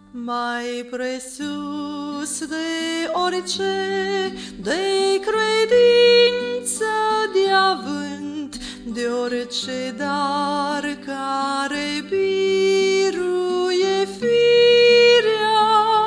Mai presus de orice, de credință, de avânt, de orice dar care biruie firea,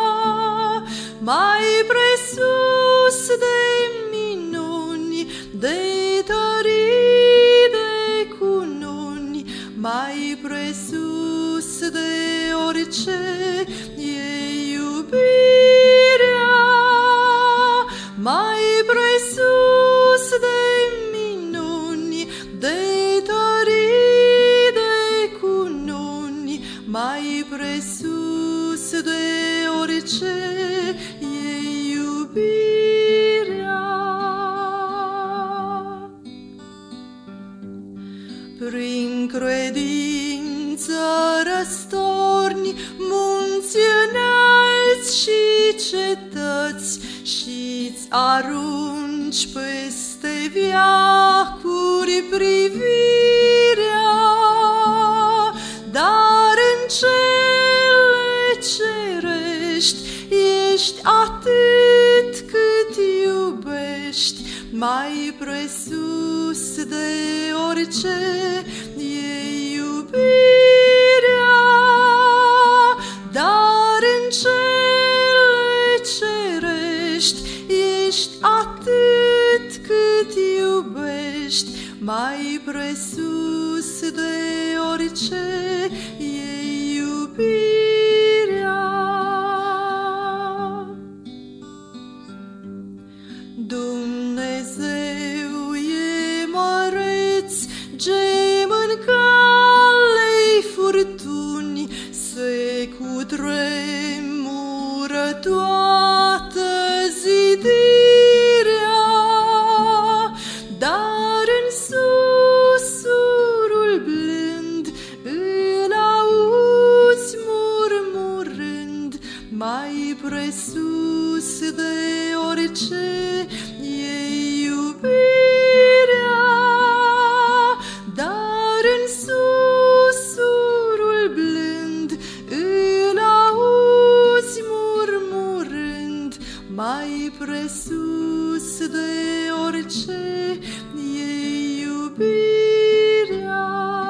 mai presus de minuni, de tării, de cununi, mai presus de orice e iubirea, mai presus de minuni, de tării, de cununi, mai presus de orice e iubirea. Prin credință răstorni munți înalți și cetăți și-ți arunci peste veacuri privirea, dar în cele cerești ești atât cât iubești, mai presus de orice e iubirea, dar în cele cerești ești atât cât iubești, mai presus de orice e iubirea. Dumnezeu e măreț, gem în calei furtuni, se cutremură toată zidirea, dar în susurul blând îl auzi murmurând, mai presus de orice e iubirea, dar în susurul blând îl auzi murmurând, mai presus de orice e iubirea.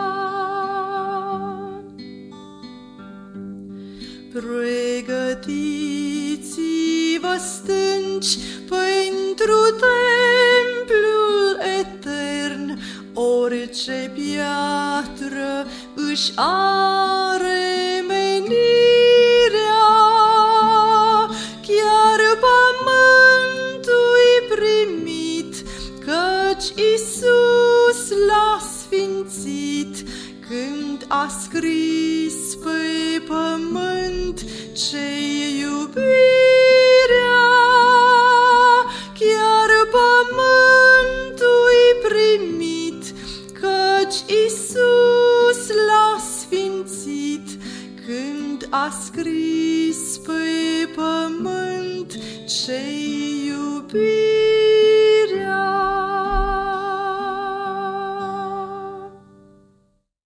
Pregătiți-vă stânci pentru templul etern, orice piatră își are menirea, chiar pământul-i primit, căci Iisus l-a sfințit când a scris pe pământ ce-i iubirea, chiar pământul-i primit, căci Iisus l-a sfințit când a scris pe pământ ce-i iubirea.